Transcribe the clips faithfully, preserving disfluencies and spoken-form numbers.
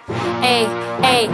Эй, эй,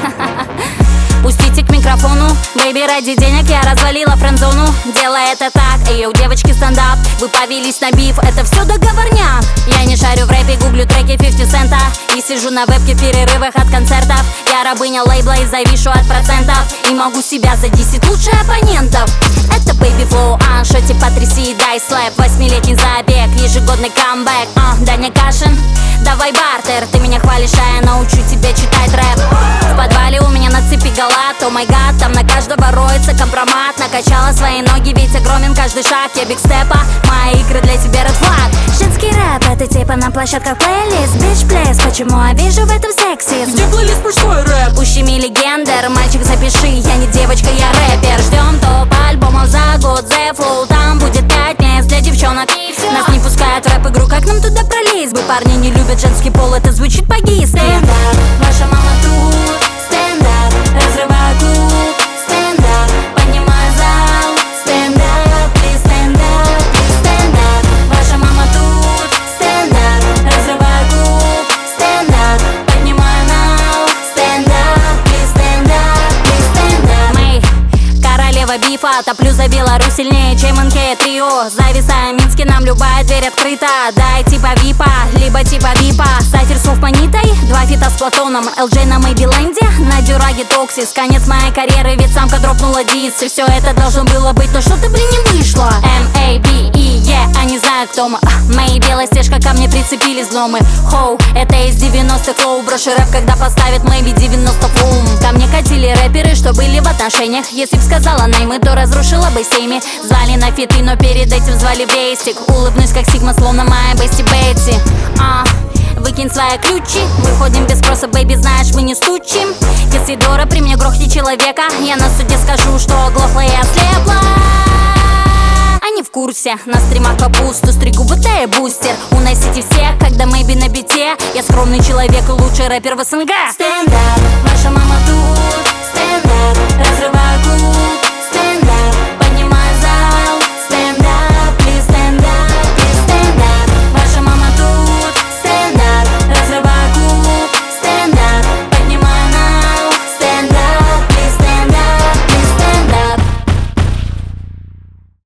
пустите к микрофону. Бэйби, ради денег я развалила френдзону. Делай это так, эй, у девочки стендап. Вы повелись на биф, это все договорняк. Я не шарю в рэпе, гуглю треки пятьдесят цента и сижу на вебке в перерывах от концертов. Я рабыня лейбла и завишу от процентов, и могу себя задисить лучше оппонентов. Это Baby Flow, а, шоти потряси, дай слэп. Восьмилетний забег, ежегодный камбэк, а, Даня Кашин, давай бартер. Ты меня хвалишь, а я научу тебя читать рэп. В подвале у меня на цепи галат, о май гад, там на каждого роется компромат. Накачала свои ноги, ведь огромен каждый шаг. Я биг степа, мои игры для тебя red flag. Женский рэп, это типа на площадках плейлист. Bitch please, почему я вижу в этом сексизм? Где плейлист мужской рэп? Ущеми легендер, мальчик запиши, я не девочка, я рэпер. Ждем топ альбомов за год, The Flow, там будет пять мест для девчонок. Нас не пускают в рэп-игру, как нам туда пролезть бы? Парни не любят женский пол, это звучит по-гейски. Стендап, ваша мама тут. Стендап, разрываю клуб. Стендап, поднимаю зал. Стендап, please, стендап, please, стендап. Ваша мама тут. Стендап, разрываю клуб. Стендап, поднимаю нал. Стендап, please, стендап, please, стендап. Мы королева бифа, топлю за Беларусь сильнее, чем эн ка трио. Зависаем в Минске, нам любая дверь открыта. Дай типа випа, либо типа випа. Сайфер с Манитой, два фита с Платоном. эл джей на Мэйбиленде, на Дюраге Токсис. Конец моей карьеры, ведь самка дропнула диск. И все это должно было быть, но что-то, блин, не вышло. эм эй би и е, а не знаю кто мы. Мои белая стежка, ко мне прицепились гномы. Хоу, это из девяностых лоу. Брошу рэп, когда поставит Мэйби девяносто флум. Ко мне катили рэперы, что были в отношениях. Если б сказала наймы, то разрушила бы семьи. Звали на фиты, но перед этим звали в бейстик. Улыбнусь как Сигма, словно моя Бесси Бейтси. А, выкинь свои ключи, выходим без спроса, бэйби, знаешь, мы не стучим. Если Дора при мне грохнет человека, я на суде скажу, что оглохла и ослепла. Они в курсе, на стримах капусту стригу, будто я бустер. Уносите всех, когда Мэйби на бите. Я скромный человек и лучший рэпер в эс эн гэ. Стендап, ваша мама тут.